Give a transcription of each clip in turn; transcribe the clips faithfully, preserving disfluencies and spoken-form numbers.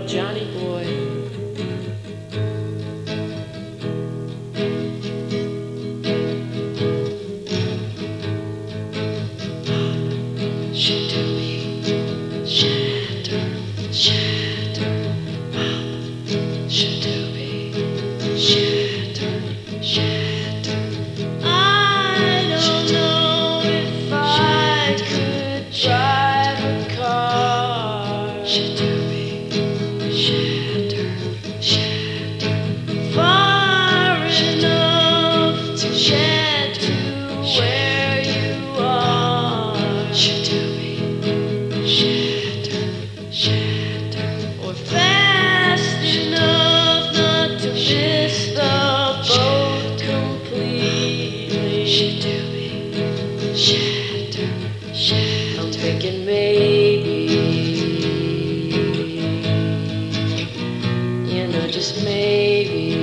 Johnny boy. Shatter me, shatter, shatter, pop. Shatter me, shatter, shatter. I don't know if I could drive a car. Shatter me, shatter, shatter. Far enough to get to where you are. Shatter me, shatter, shatter. Or fast enough not to miss the boat completely. Shatter me, shatter, shatter. I'm thinking maybe, you know, just maybe,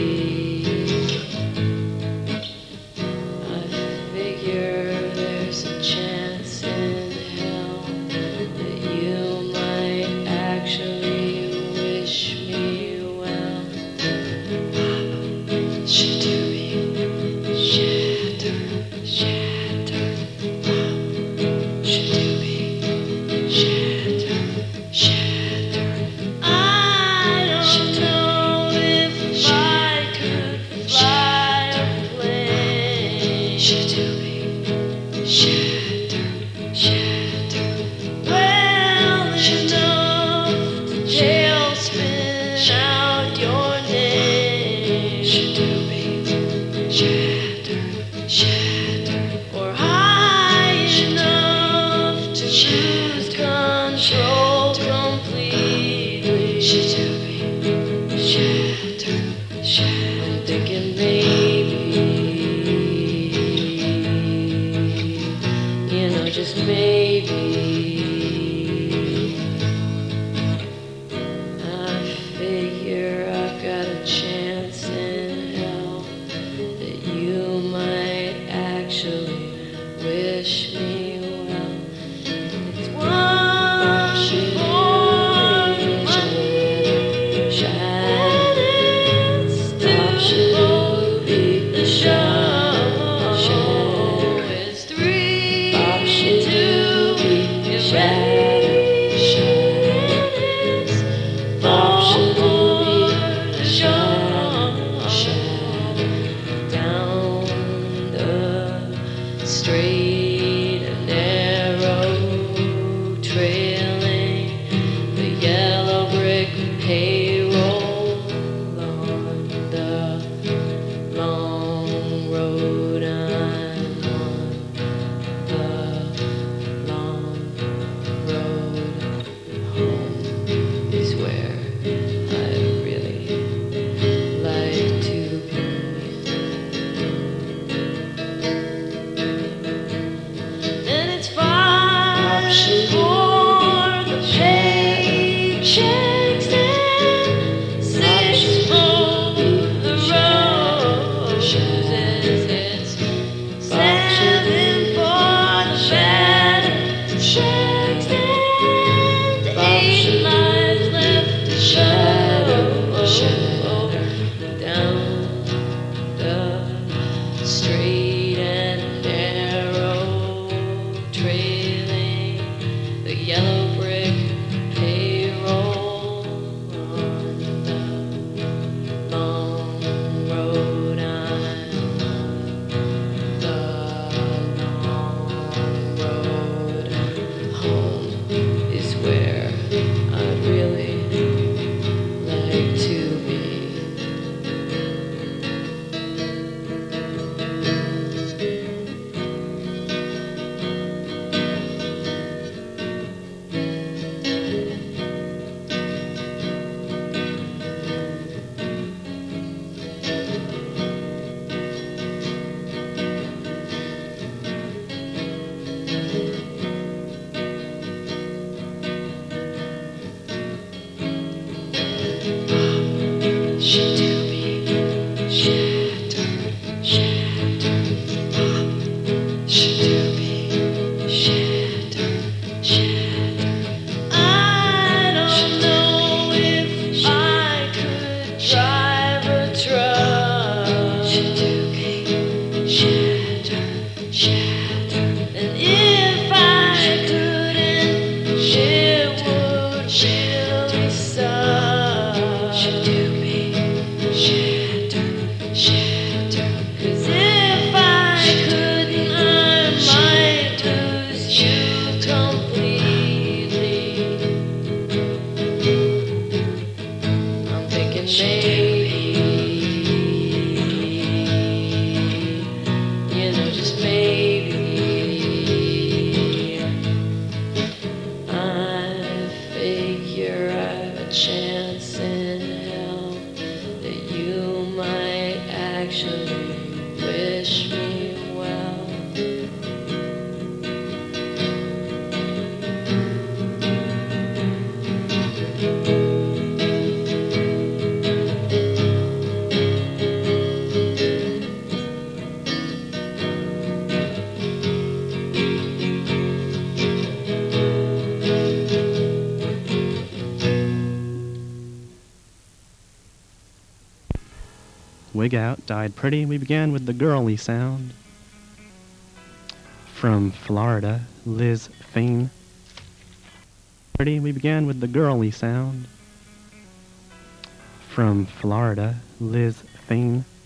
I figure there's a chance in hell that you might actually wish me well. Pop, shatter me, shatter, shatter. Pop, shatter me, shatter, shatter. I don't know if I could fly a plane. Shatter me, shatter, shatter. Well enough to tailspin out your name. Shatter me, shatter, shatter. Or high enough to lose control completely. Shatter me, shatter, shatter. I'm thinking maybe, you know, just maybe, I figure I've got a chance in hell that you might actually wish me well. It's one more Monday, it's to the show. It's three to get ready. It's four to show. Down the straight and narrow, trailing the yellow brick payroll on the long road. I'm on the long road home is where I really like to be. just maybe, I figure I've a chance in hell that you might actually wish me well. Wig Out, Died Pretty. We began with the girly sound. From Florida, Liz Fain. Pretty. We began with the girly sound. From Florida, Liz Fain.